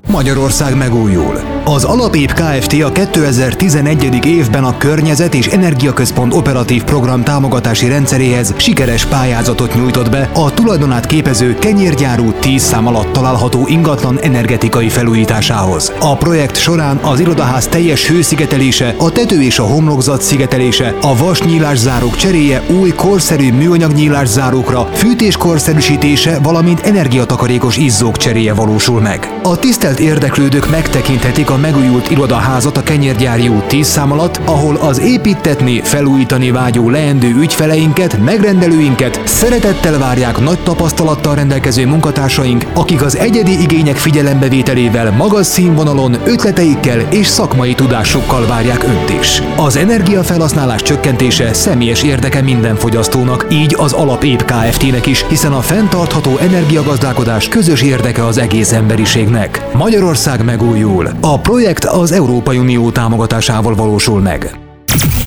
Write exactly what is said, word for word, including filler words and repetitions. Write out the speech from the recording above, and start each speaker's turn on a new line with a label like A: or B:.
A: Magyarország megújul. Az Alapép Kft. A kétezer-tizenegyedik évben a Környezet és Energiaközpont operatív program támogatási rendszeréhez sikeres pályázatot nyújtott be a tulajdonát képező kenyérgyárú tíz szám alatt található ingatlan energetikai felújításához. A projekt során az irodaház teljes hőszigetelése, a tető és a homlokzat szigetelése, a vas nyílászárók cseréje új korszerű műanyag nyílászárókra, fűtés korszerűsítése, valamint energiatakarékos izzók cseréje valósul meg. A tisztelt érdeklődők megtekinthetik a megújult irodaházat a Kenyérgyári út tíz szám alatt, ahol az építtetni, felújítani vágyó leendő ügyfeleinket, megrendelőinket szeretettel várják nagy tapasztalattal rendelkező munkatársaink, akik az egyedi igények figyelembevételével magas színvonalon, ötleteikkel és szakmai tudásukkal várják önt is. Az energiafelhasználás csökkentése személyes érdeke minden fogyasztónak, így az Alapép Kft.-nek is, hiszen a fenntartható energiagazdálkodás közös érdeke az egész emberiségnek. Magyarország megújul. A projekt az Európai Unió támogatásával valósul meg.